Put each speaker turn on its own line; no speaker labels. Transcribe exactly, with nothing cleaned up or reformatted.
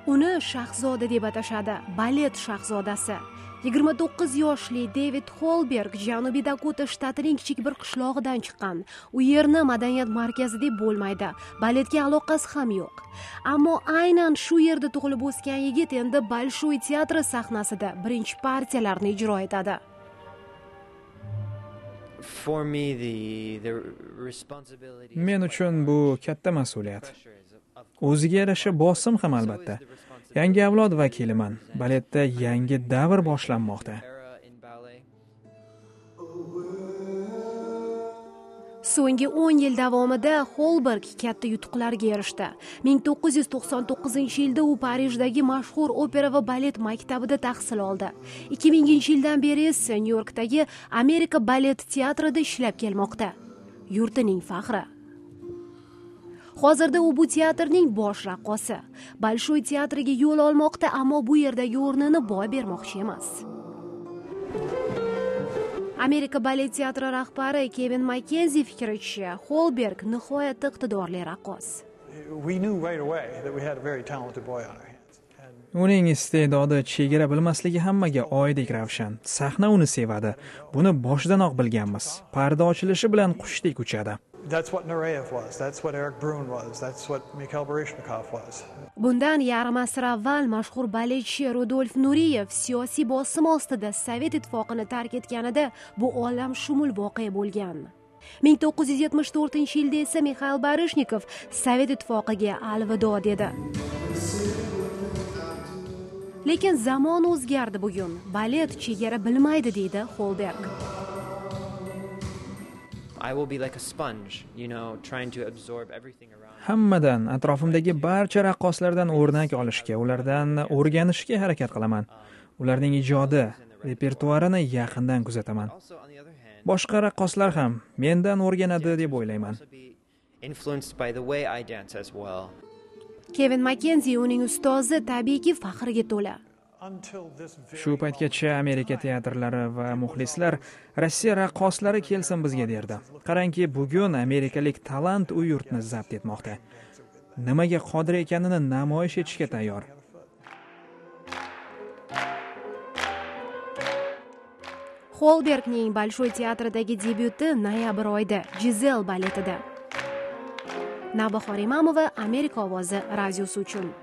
Uni shahzoda deb atashadi, balet shahzodasi. yigirma to'qqiz yoshli David Holberg Janubiy Dakota shtatining kichik bir qishlog'idan chiqqan. U yerni madaniyat markazi deb bo'lmaydi, baletga aloqasi ham yo'q. Ammo aynan shu yerda tug'ilib o'sgan yigit endi Bolshoy teatri sahnasida birinchi partiyalarni ijro etadi.
Men uchun bu katta mas'uliyat. O'ziga yarasha bosim ham albatta. Yangi avlod vakiliman. Baletda yangi davr boshlanmoqda.
So'nggi o'n yil davomida Holberg katta yutuqlarga erishdi. ming to'qqiz yuz to'qson to'qqizinchi yilda u Parijdagi mashhur opera va balet maktabida tahsil oldi. ikki minginchi yildan beri esa Nyu-Yorkdagi Amerika balet teatrida ishlab kelmoqda. Yurtining faxri. Hozirda u bu teatrning bosh raqqosi. Bolshoy teatriga yo'l olmoqda, ammo bu yerdagi o'rnini boy bermoqchi emas. Amerika balet teatri rahbari Kevin Mackenzie fikricha, Holberg nihoyatda iqtidorli raqqos.
Uning iste'dodi chegara bilmasligi hammaga oydek ravshan. Sahna uni sevadi. Buni boshdanoq bilganmiz. Parda ochilishi bilan qushdek uchadi.
That's what Nureyev was. That's what Eric Brun was. That's what Mikhail Baryshnikov was.
Bundan yarim asr avval mashhur baletchi Rudolf Nureyev siyosiy bosim ostida Sovet ittifoqini tark etganida bu olam shumul voqea bo'lgan. ming to'qqiz yuz yetmish to'rtinchi yilda esa Mikhail Baryshnikov Sovet ittifoqiga alvido dedi. Lekin zamon o'zgardi bugun. Balet chegara bilmaydi deydi Holberg.
I will be like a sponge, you know, trying to absorb everything around.
Hammadan, atrofimdagi barcha raqqoslardan o'rnak olishga, ulardan o'rganishga harakat qilaman. Ularning ijodi, repertuarini yaqindan kuzataman. Boshqa raqqoslar ham mendan o'rganadi deb o'ylayman.
Influenced by the way I dance as well.
Kevin Mackenzie uning ustozi tabiiyki faxrga to'la.
Shu paytgacha Amerika teatrlari va muxlislar Rossiya raqqoslari kelsin bizga derdi. Qarangki, bugun amerikalik talant u yurtni zabt etmoqda. Nimaga qodir ekanini namoyish etishga tayyor.
Holbergning Bolshoy teatridagi debyuti noyabr oyida Giselle baletida. Navbahor Imamova, Amerika ovozi radiosi uchun.